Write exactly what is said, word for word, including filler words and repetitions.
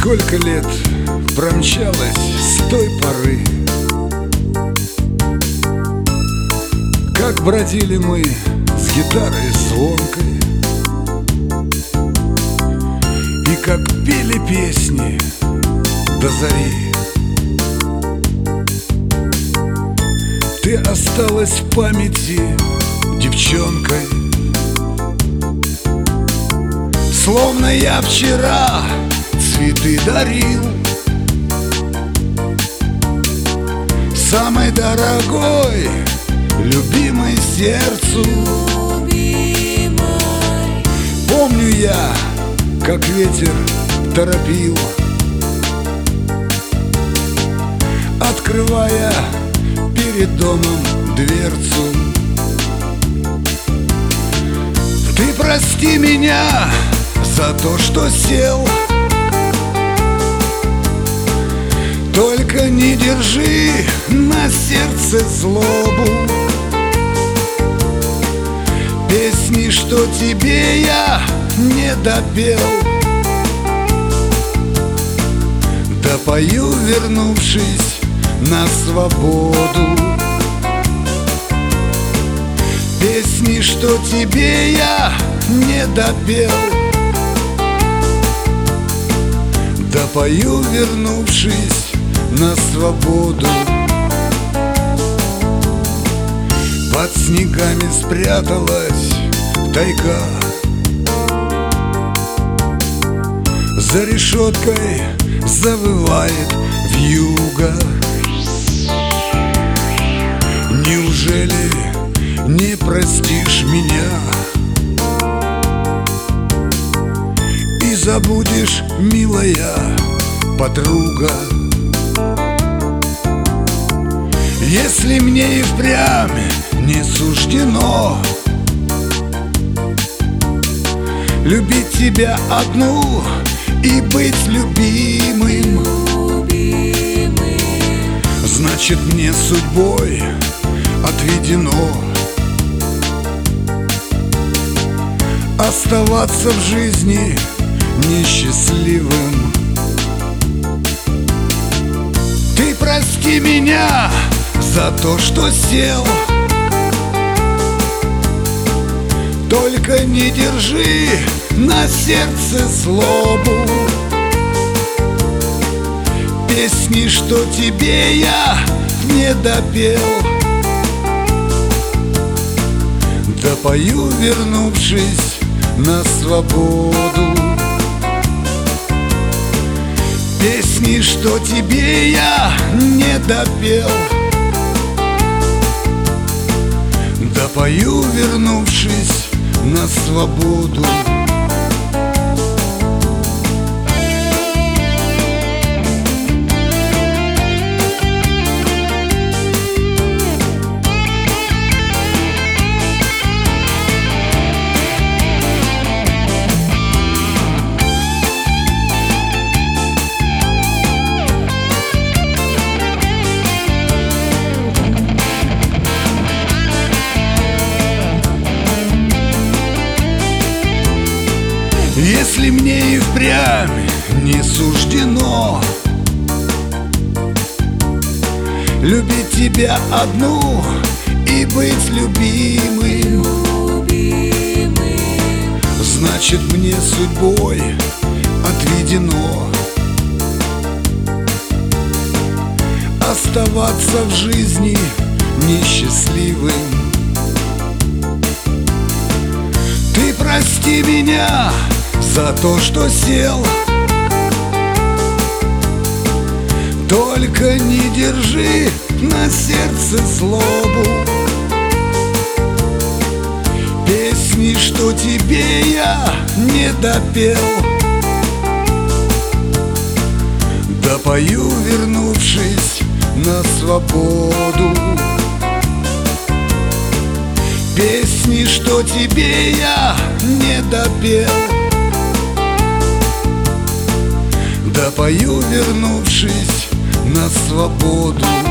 Сколько лет промчалось с той поры, как бродили мы с гитарой звонкой, и как пели песни до зари. Ты осталась в памяти девчонкой, словно я вчера цветы дарил, самой дорогой, любимой сердцу. Помню я, как ветер торопил, открывая перед домом дверцу. Ты прости меня за то, что сел, только не держи на сердце злобу. Песни, что тебе я не допел, допою, вернувшись на свободу. Песни, что тебе я не допел, допою, вернувшись на свободу. Под снегами спряталась тайга, за решеткой завывает вьюга. Неужели не простишь меня и забудешь, милая подруга? Если мне и впрямь не суждено любить тебя одну и быть любимым, значит, мне судьбой отведено оставаться в жизни несчастливым. Ты прости меня за то, что сел, только не держи на сердце злобу. Песни, что тебе я не допел, допою, вернувшись на свободу. Песни, что тебе я не допел, допою, вернувшись на свободу. Если мне и впрямь не суждено любить тебя одну и быть любимым, значит, мне судьбой отведено оставаться в жизни несчастливым. Ты прости меня за то, что сел, только не держи на сердце злобу. Песни, что тебе я не допел, допою, вернувшись на свободу. Песни, что тебе я не допел, допою, вернувшись на свободу.